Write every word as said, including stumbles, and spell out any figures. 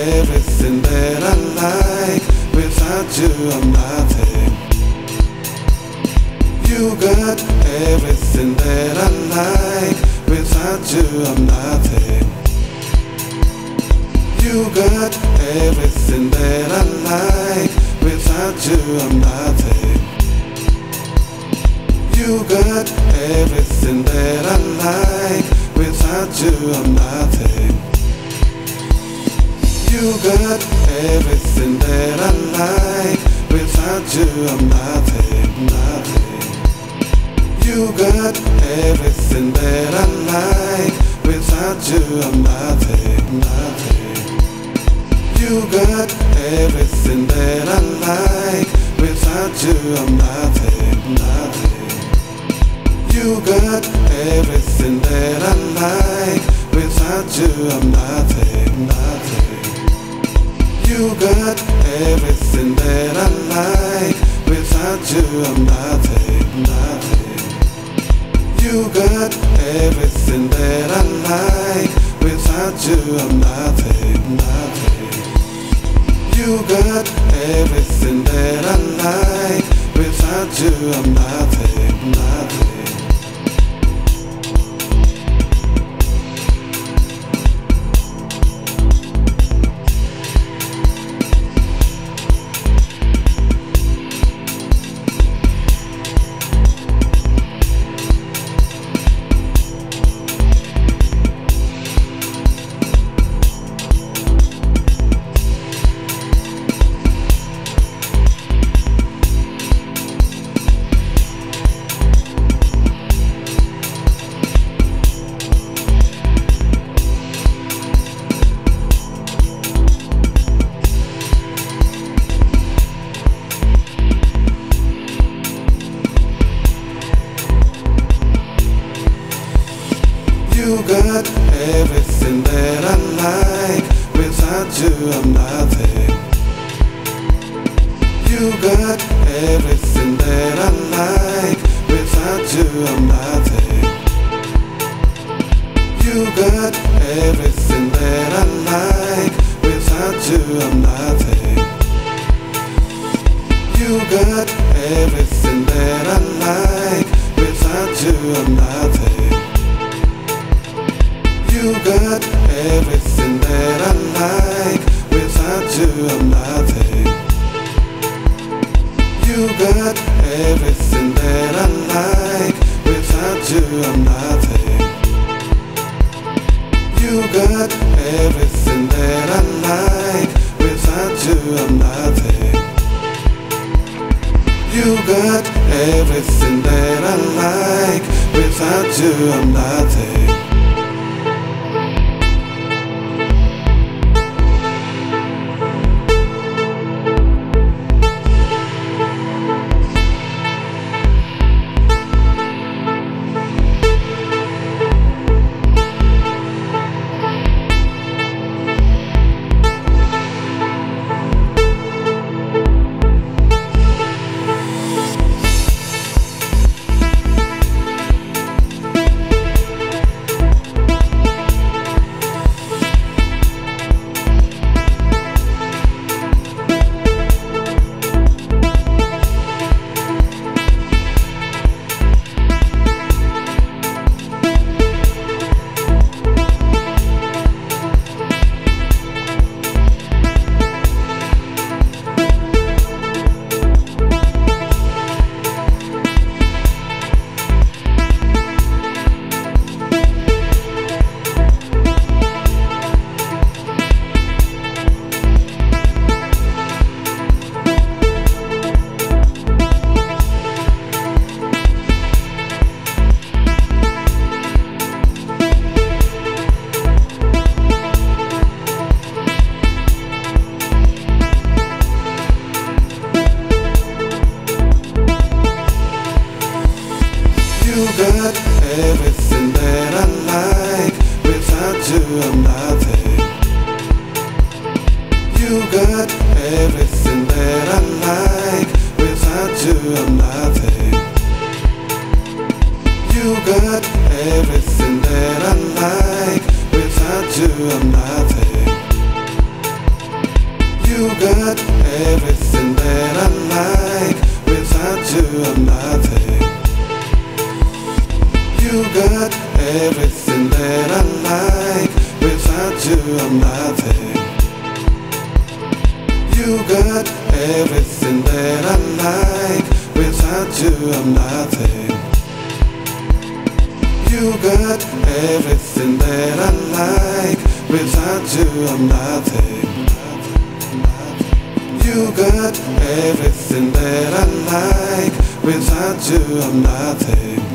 everything that I like. Without you I'm nothing. You got everything that I like. Without you I'm nothing. You got everything that I like. Without you I'm nothing. You got everything that I like. Without you I'm nothing. You got everything that I like. Without you I'm nothing, nothing. You got everything that I like. Without you I'm nothing, nothing. You got everything that I like. Without you I'm nothing, nothing. You got everything that I like. Without you I'm nothing, nothing. You got everything that I like. Without you I'm nothing, nothing. You got everything that I like. Without you I'm nothing, nothing. You got everything that I like. Without you I'm nothing, nothing. You got everything that I like. Without you I'm nothing. You got everything that I like. Without you I'm nothing. You got everything that I like. Without you I'm nothing. You got everything that I like. Without you I'm nothing. You got everything that I like. Without you I'm nothing. You got everything that I like. Without you I'm nothing. You got everything that I like. Without you I'm nothing. You got everything that I like. Without you I'm nothing. You got everything that I like. Without you I'm nothing. You got everything that I like. Without you I'm nothing. You got everything that I like. Without you I'm nothing. I like. Without you, I'm nothing. You got everything that I like. Without you, I'm nothing. You got everything that I like. Without you, I'm nothing. You got everything that I like. Without you, I'm nothing.